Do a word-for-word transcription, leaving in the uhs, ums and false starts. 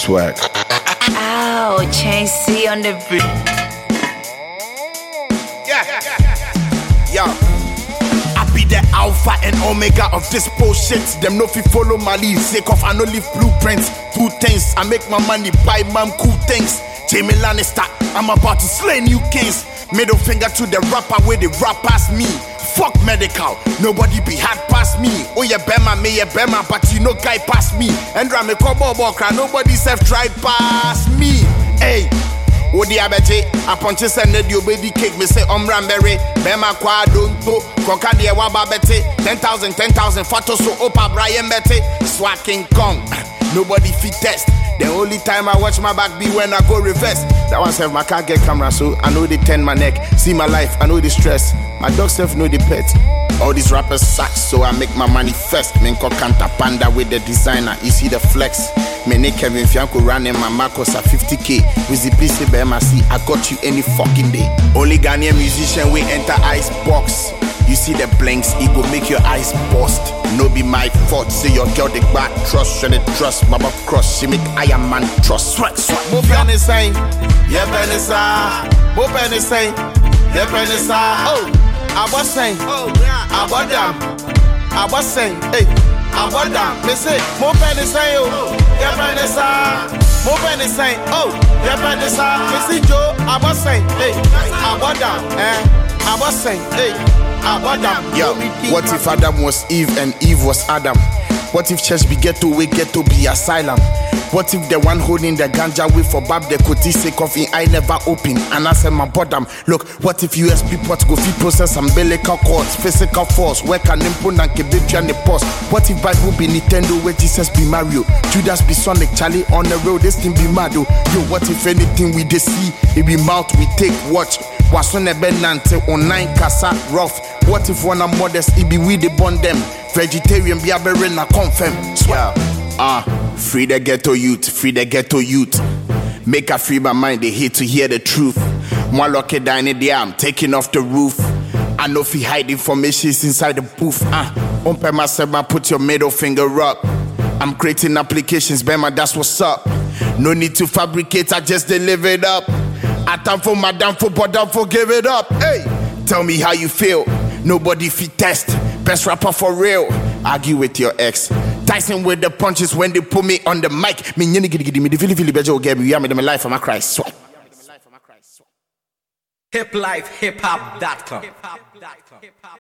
Swag. Ow, Chain C on the beat. Yeah, yo. I be the alpha and omega of this bullshit. Them no fi follow my lead, sake of I no leave blueprints. Two things, I make my money, buy man cool things. Jamie Lannister, I'm about to slay new kings. Middle finger to the rapper where they rap past me. Fuck medical, nobody be hard past me. Oh yeah, Bema, me yeah Bema, but you know guy past me. And Rame Kobo Bokra, nobody self try past me. Hey, Odi Abeche, I punch a send your baby cake, me say Umramberry, Bema Kwa Donto, Koka de Wababete, ten thousand, ten thousand, Fato so Opa Brian Bete, Swat King Kong. Nobody fit test. The only time I watch my back be when I go reverse. That one self, I can't get camera, so I know they turn my neck. See my life, I know the stress. My dog self know the pet. All these rappers suck, so I make my money first. Menko Kanta Panda with the designer, you see the flex. Mene Kevin Fianco running my Marcos at fifty K. With the P C B M I C, I got you any fucking day. Only Ghanaian musician we enter ice box. You see the blinks, it go make your eyes bust. No be my fault, say your girl the bad trust, and the trust, Baba cross, she make Iron Man trust. Swag, swag, Bo penny saying, yeah penny sa, Bo penny saying, yeah penny sa. Oh, I was saying, oh, I was damn, I was saying, hey, I was damn. Me say, Bo penny saying, oh, yeah penny sa, Bo penny saying, oh, yeah penny sa. Me see Joe, I was saying, hey, I was damn, eh, I was saying, hey. Yo, what if Adam was Eve and Eve was Adam? What if church be ghetto, we get to be asylum? What if the one holding the ganja way for Bab the Koti say coffee I never open and I said my bottom? Look, what if U S B port go feed process umbilical cords, physical force, work an input and keep it and the pause? What if Bible be Nintendo where Jesus be Mario, Judas be Sonic, Charlie on the road, this thing be Mado? Yo, what if anything we dey see, it be mouth we take watch? Was on a bed nante online casa rough. What if one are modest, it be we the bond them? Vegetarian be a berena confirm. Yeah. Ah, uh, free the ghetto youth, free the ghetto youth. Make a free my mind, they hate to hear the truth. One lucky down in the arm, taking off the roof. I know if you hide information inside the booth. Ah, uh, open myself, I put your middle finger up. I'm creating applications, Bema, that's what's up. No need to fabricate, I just deliver it up. I time for my damn for, but don't forgive it up. Hey, tell me how you feel. Nobody fit test. Best rapper for real. Argue with your ex. Tyson with the punches when they put me on the mic. Me nyini gidi gidi me the Philly Philly bejo get me. You me the life of my Christ. Swag. hip life hip hop dot com